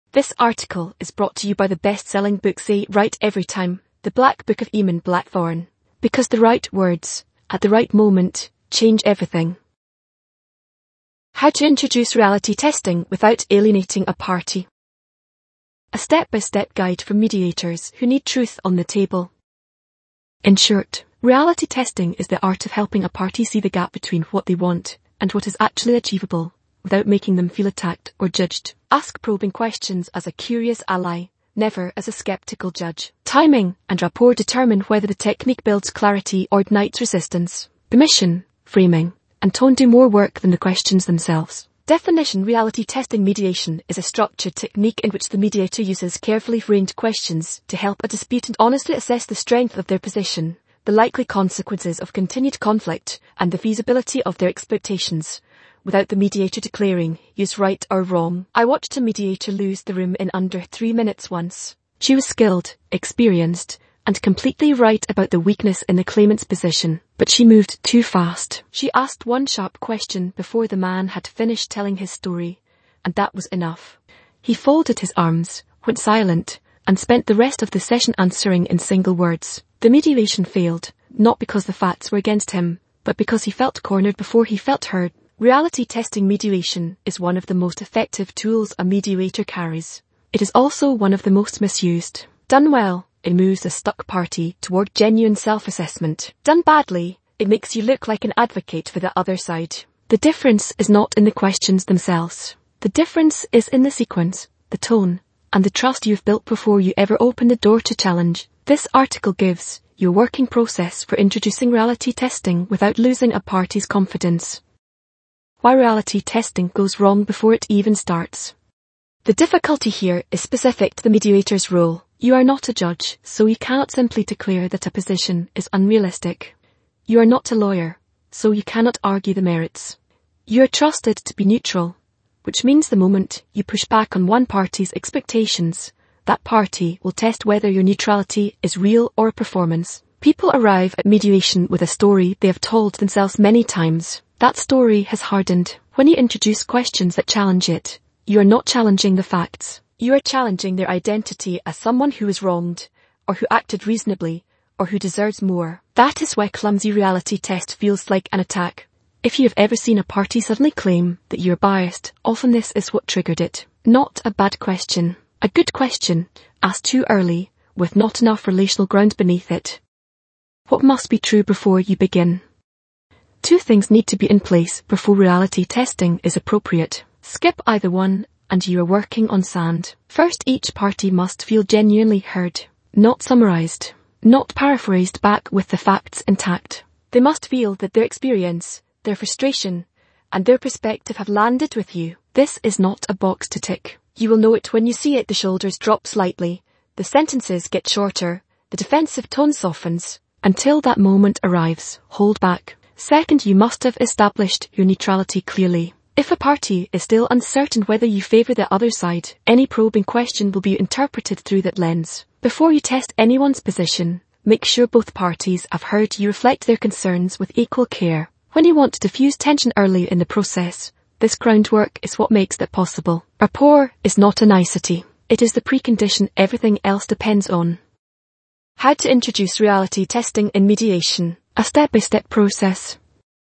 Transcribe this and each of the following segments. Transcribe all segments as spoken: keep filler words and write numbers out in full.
This article is brought to you by the best-selling book Say Right Every Time, The Black Book of Eamon Blackthorne. Because the right words, at the right moment, change everything. How to introduce reality testing without alienating a party. A step-by-step guide for mediators who need truth on the table. In short, reality testing is the art of helping a party see the gap between what they want and what is actually achievable, without making them feel attacked or judged. Ask probing questions as a curious ally, never as a skeptical judge. Timing and rapport determine whether the technique builds clarity or ignites resistance. Permission, framing, and tone do more work than the questions themselves. Definition: reality testing mediation is a structured technique in which the mediator uses carefully framed questions to help a disputant honestly assess the strength of their position, the likely consequences of continued conflict, and the feasibility of their expectations, without the mediator declaring, use right or wrong. I watched a mediator lose the room in under three minutes once. She was skilled, experienced, and completely right about the weakness in the claimant's position, but she moved too fast. She asked one sharp question before the man had finished telling his story, and that was enough. He folded his arms, went silent, and spent the rest of the session answering in single words. The mediation failed, not because the facts were against him, but because he felt cornered before he felt heard. Reality testing mediation is one of the most effective tools a mediator carries. It is also one of the most misused. Done well, it moves a stuck party toward genuine self-assessment. Done badly, it makes you look like an advocate for the other side. The difference is not in the questions themselves. The difference is in the sequence, the tone, and the trust you've built before you ever open the door to challenge. This article gives you a working process for introducing reality testing without losing a party's confidence. Why reality testing goes wrong before it even starts. The difficulty here is specific to the mediator's role. You are not a judge, so you cannot simply declare that a position is unrealistic. You are not a lawyer, so you cannot argue the merits. You are trusted to be neutral, which means the moment you push back on one party's expectations, that party will test whether your neutrality is real or a performance. People arrive at mediation with a story they have told themselves many times. That story has hardened. When you introduce questions that challenge it, you are not challenging the facts. You are challenging their identity as someone who was wronged, or who acted reasonably, or who deserves more. That is why clumsy reality test feels like an attack. If you have ever seen a party suddenly claim that you are biased, often this is what triggered it. Not a bad question. A good question, asked too early, with not enough relational ground beneath it. What must be true before you begin? Two things need to be in place before reality testing is appropriate. Skip either one, and you are working on sand. First, each party must feel genuinely heard, not summarized, not paraphrased back with the facts intact. They must feel that their experience, their frustration, and their perspective have landed with you. This is not a box to tick. You will know it when you see it. The shoulders drop slightly, the sentences get shorter, the defensive tone softens. Until that moment arrives, hold back. Second, you must have established your neutrality clearly. If a party is still uncertain whether you favour the other side, any probing question will be interpreted through that lens. Before you test anyone's position, make sure both parties have heard you reflect their concerns with equal care. When you want to diffuse tension early in the process, this groundwork is what makes that possible. Rapport is not a nicety. It is the precondition everything else depends on. How to introduce reality testing in mediation. A step-by-step process.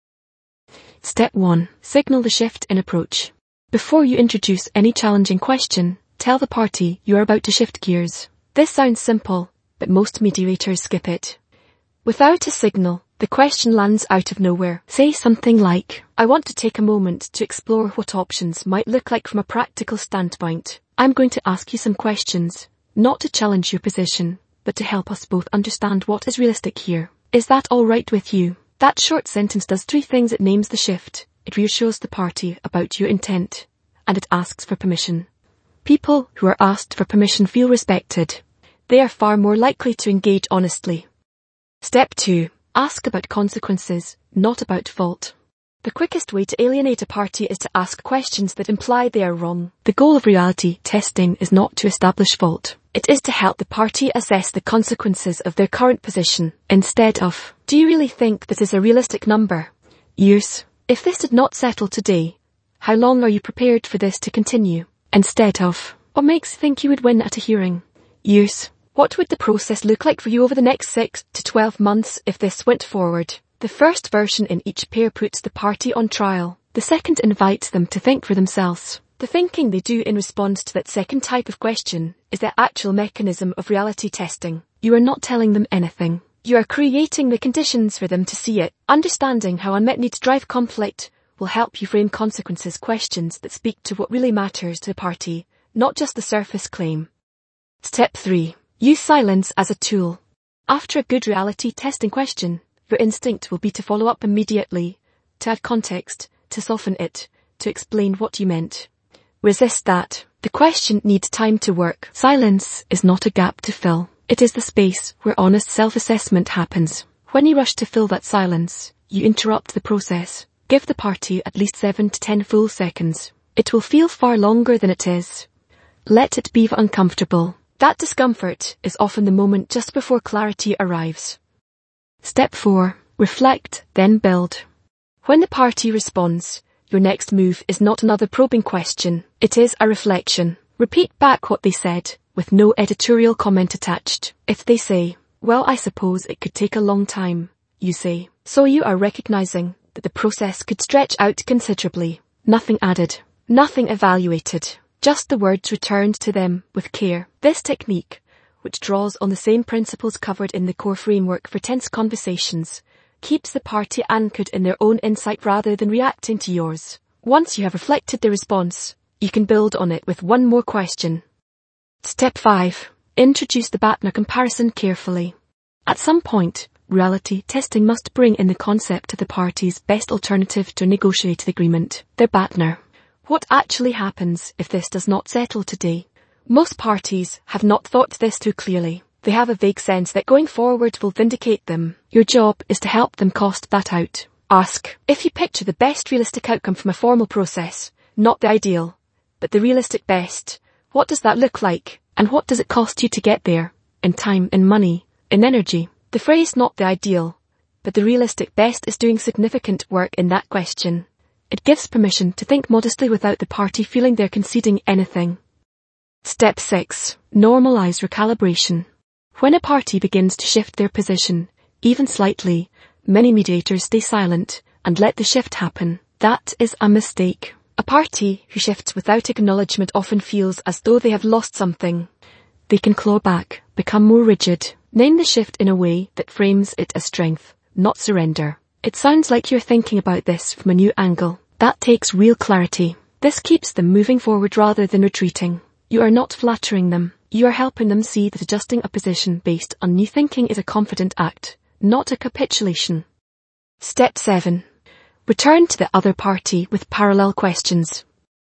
Step one. Signal the shift in approach. Before you introduce any challenging question, tell the party you are about to shift gears. This sounds simple, but most mediators skip it. Without a signal, the question lands out of nowhere. Say something like, I want to take a moment to explore what options might look like from a practical standpoint. I'm going to ask you some questions, not to challenge your position, but to help us both understand what is realistic here. Is that all right with you? That short sentence does three things. It names the shift, it reassures the party about your intent, and it asks for permission. People who are asked for permission feel respected. They are far more likely to engage honestly. Step two. Ask about consequences, not about fault. The quickest way to alienate a party is to ask questions that imply they are wrong. The goal of reality testing is not to establish fault. It is to help the party assess the consequences of their current position, instead of, do you really think this is a realistic number? Years. If this did not settle today, how long are you prepared for this to continue? Instead of, What makes you think you would win at a hearing? Use. What would the process look like for you over the next six to twelve months if this went forward? The first version in each pair puts the party on trial. The second invites them to think for themselves. The thinking they do in response to that second type of question is the actual mechanism of reality testing. You are not telling them anything. You are creating the conditions for them to see it. Understanding how unmet needs drive conflict will help you frame consequences questions that speak to what really matters to the party, not just the surface claim. Step three. Use silence as a tool. After a good reality testing question, your instinct will be to follow up immediately, to add context, to soften it, to explain what you meant. Resist that. The question needs time to work. Silence is not a gap to fill. It is the space where honest self-assessment happens. When you rush to fill that silence, you interrupt the process. Give the party at least seven to ten full seconds. It will feel far longer than it is. Let it be uncomfortable. That discomfort is often the moment just before clarity arrives. Step four. Reflect, then build. When the party responds, your next move is not another probing question. It is a reflection. Repeat back what they said, with no editorial comment attached. If they say, well, I suppose it could take a long time, you say, so you are recognizing that the process could stretch out considerably. Nothing added. Nothing evaluated. Just the words returned to them with care. This technique, which draws on the same principles covered in the core framework for tense conversations, keeps the party anchored in their own insight rather than reacting to yours. Once you have reflected the response, you can build on it with one more question. Step five. Introduce the BATNA comparison carefully. At some point, reality testing must bring in the concept of the party's best alternative to a negotiated agreement, their BATNA. What actually happens if this does not settle today? Most parties have not thought this through clearly. They have a vague sense that going forward will vindicate them. Your job is to help them cost that out. Ask, if you picture the best realistic outcome from a formal process, not the ideal, but the realistic best, what does that look like? And what does it cost you to get there? In time, in money, in energy? The phrase not the ideal, but the realistic best is doing significant work in that question. It gives permission to think modestly without the party feeling they're conceding anything. Step six. Normalize recalibration. When a party begins to shift their position, even slightly, many mediators stay silent and let the shift happen. That is a mistake. A party who shifts without acknowledgement often feels as though they have lost something. They can claw back, become more rigid. Name the shift in a way that frames it as strength, not surrender. It sounds like you're thinking about this from a new angle. That takes real clarity. This keeps them moving forward rather than retreating. You are not flattering them. You are helping them see that adjusting a position based on new thinking is a confident act, not a capitulation. Step seven. Return to the other party with parallel questions.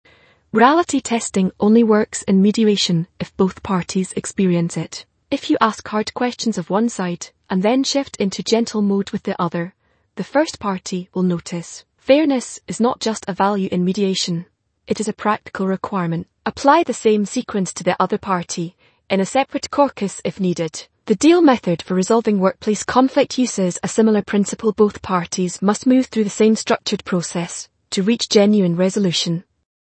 Reality testing only works in mediation if both parties experience it. If you ask hard questions of one side and then shift into gentle mode with the other, the first party will notice. Fairness is not just a value in mediation. It is a practical requirement. Apply the same sequence to the other party, in a separate caucus if needed. The deal method for resolving workplace conflict uses a similar principle. Both parties must move through the same structured process to reach genuine resolution.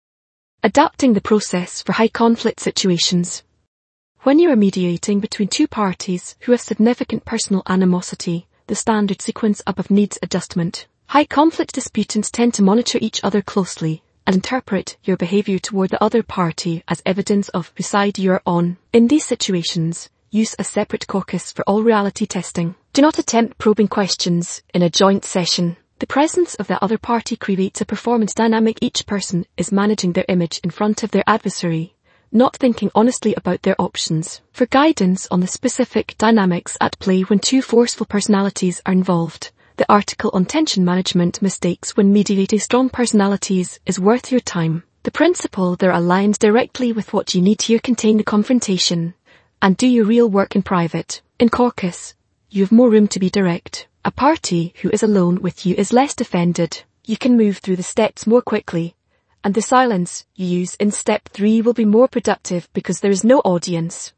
Adapting the process for high conflict situations. When you are mediating between two parties who have significant personal animosity, the standard sequence up of needs adjustment. High conflict disputants tend to monitor each other closely and interpret your behavior toward the other party as evidence of whose side you are on. In these situations, use a separate caucus for all reality testing. Do not attempt probing questions in a joint session. The presence of the other party creates a performance dynamic. Each person is managing their image in front of their adversary, not thinking honestly about their options. For guidance on the specific dynamics at play when two forceful personalities are involved, the article on tension management mistakes when mediating strong personalities is worth your time. The principle there aligns directly with what you need here. Contain the confrontation and do your real work in private. In caucus, you have more room to be direct. A party who is alone with you is less defended. You can move through the steps more quickly, and the silence you use in step three will be more productive because there is no audience.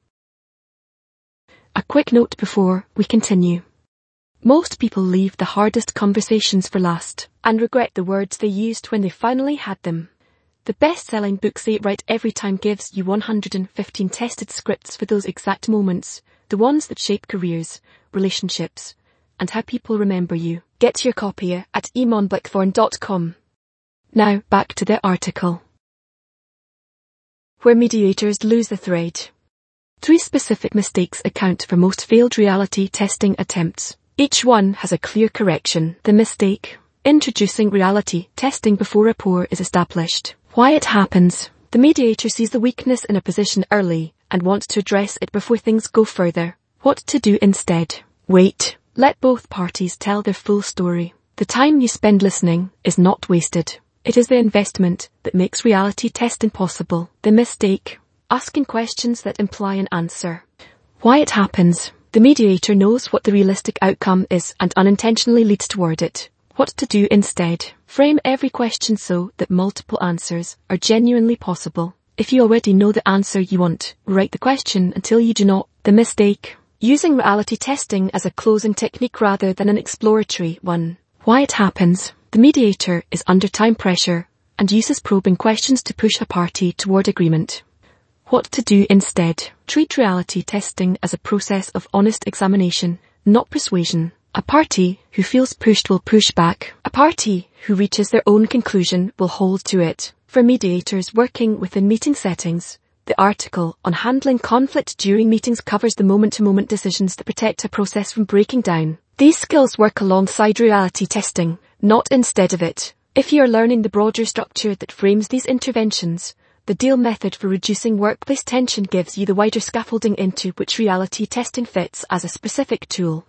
A quick note before we continue. Most people leave the hardest conversations for last and regret the words they used when they finally had them. The best-selling book Say It Right Every Time gives you one hundred fifteen tested scripts for those exact moments, the ones that shape careers, relationships, and how people remember you. Get your copy at eamon blackthorn dot com. Now, back to the article. Where mediators lose the thread. Three specific mistakes account for most failed reality testing attempts. Each one has a clear correction. The mistake: introducing reality testing before rapport is established. Why it happens. The mediator sees the weakness in a position early and wants to address it before things go further. What to do instead? Wait. Let both parties tell their full story. The time you spend listening is not wasted. It is the investment that makes reality testing possible. The mistake: asking questions that imply an answer. Why it happens. The mediator knows what the realistic outcome is and unintentionally leads toward it. What to do instead. Frame every question so that multiple answers are genuinely possible. If you already know the answer you want, write the question until you do not. The mistake: using reality testing as a closing technique rather than an exploratory one. Why it happens. The mediator is under time pressure and uses probing questions to push a party toward agreement. What to do instead. Treat reality testing as a process of honest examination, not persuasion. A party who feels pushed will push back. A party who reaches their own conclusion will hold to it. For mediators working within meeting settings, the article on handling conflict during meetings covers the moment-to-moment decisions that protect a process from breaking down. These skills work alongside reality testing, not instead of it. If you are learning the broader structure that frames these interventions, the DEAL method for reducing workplace tension gives you the wider scaffolding into which reality testing fits as a specific tool.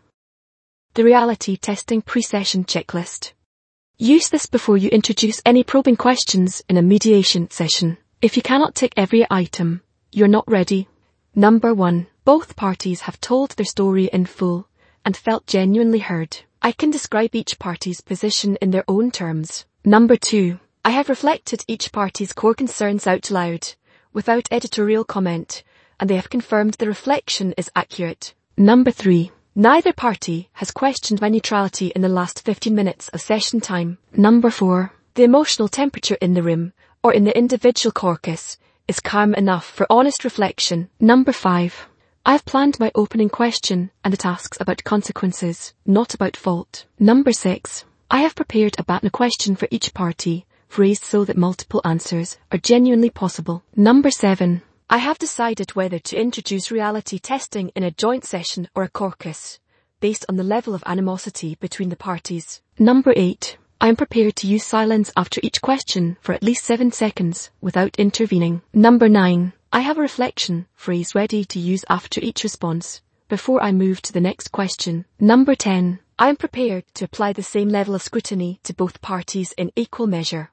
The reality testing pre-session checklist. Use this before you introduce any probing questions in a mediation session. If you cannot tick every item, you're not ready. Number one. Both parties have told their story in full and felt genuinely heard. I can describe each party's position in their own terms. Number two. I have reflected each party's core concerns out loud, without editorial comment, and they have confirmed the reflection is accurate. Number three. Neither party has questioned my neutrality in the last fifteen minutes of session time. Number four. The emotional temperature in the room, or in the individual caucus, is calm enough for honest reflection. Number five. I have planned my opening question and it asks about consequences, not about fault. Number six. I have prepared a BATNA question for each party, phrased so that multiple answers are genuinely possible. Number seven. I have decided whether to introduce reality testing in a joint session or a caucus, based on the level of animosity between the parties. Number eight. I am prepared to use silence after each question for at least seven seconds without intervening. Number nine. I have a reflection phrase ready to use after each response, before I move to the next question. Number ten. I am prepared to apply the same level of scrutiny to both parties in equal measure.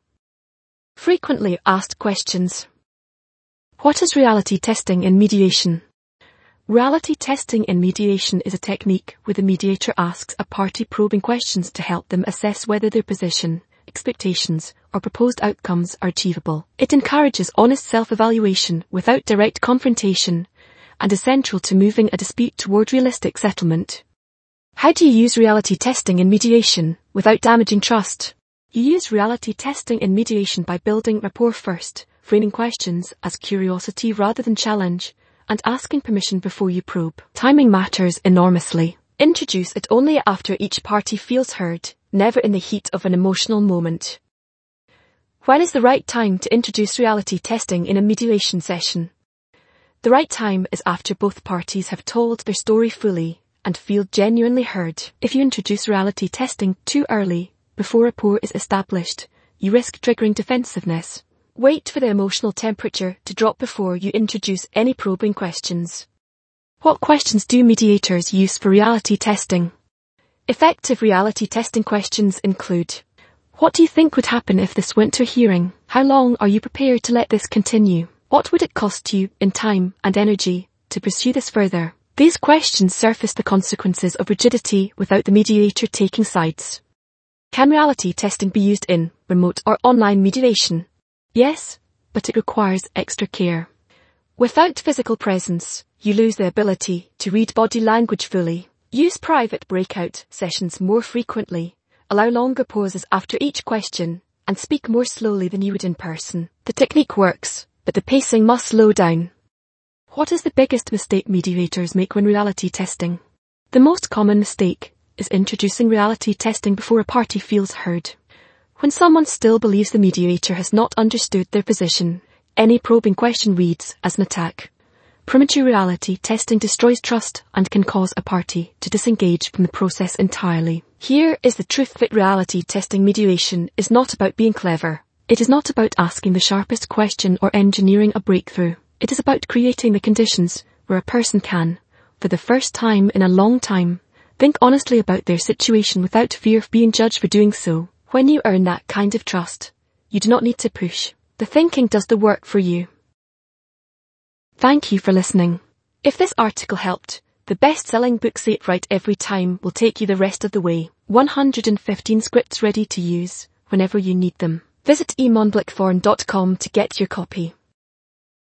Frequently asked questions. What is reality testing in mediation? Reality testing in mediation is a technique where the mediator asks a party probing questions to help them assess whether their position, expectations, or proposed outcomes are achievable. It encourages honest self-evaluation without direct confrontation and is central to moving a dispute toward realistic settlement. How do you use reality testing in mediation without damaging trust? You use reality testing in mediation by building rapport first, framing questions as curiosity rather than challenge, and asking permission before you probe. Timing matters enormously. Introduce it only after each party feels heard, never in the heat of an emotional moment. When is the right time to introduce reality testing in a mediation session? The right time is after both parties have told their story fully and feel genuinely heard. If you introduce reality testing too early, before rapport is established, you risk triggering defensiveness. Wait for the emotional temperature to drop before you introduce any probing questions. What questions do mediators use for reality testing? Effective reality testing questions include: what do you think would happen if this went to a hearing? How long are you prepared to let this continue? What would it cost you in time and energy to pursue this further? These questions surface the consequences of rigidity without the mediator taking sides. Can reality testing be used in remote or online mediation? Yes, but it requires extra care. Without physical presence, you lose the ability to read body language fully. Use private breakout sessions more frequently. Allow longer pauses after each question, and speak more slowly than you would in person. The technique works, but the pacing must slow down. What is the biggest mistake mediators make when reality testing? The most common mistake is introducing reality testing before a party feels heard. When someone still believes the mediator has not understood their position, any probing question reads as an attack. Premature reality testing destroys trust and can cause a party to disengage from the process entirely. Here is the truth that reality testing mediation is not about being clever. It is not about asking the sharpest question or engineering a breakthrough. It is about creating the conditions where a person can, for the first time in a long time, think honestly about their situation without fear of being judged for doing so. When you earn that kind of trust, you do not need to push. The thinking does the work for you. Thank you for listening. If this article helped, the best-selling book Say It Right Every Time will take you the rest of the way. one hundred fifteen scripts ready to use whenever you need them. Visit eamon blackthorn dot com to get your copy.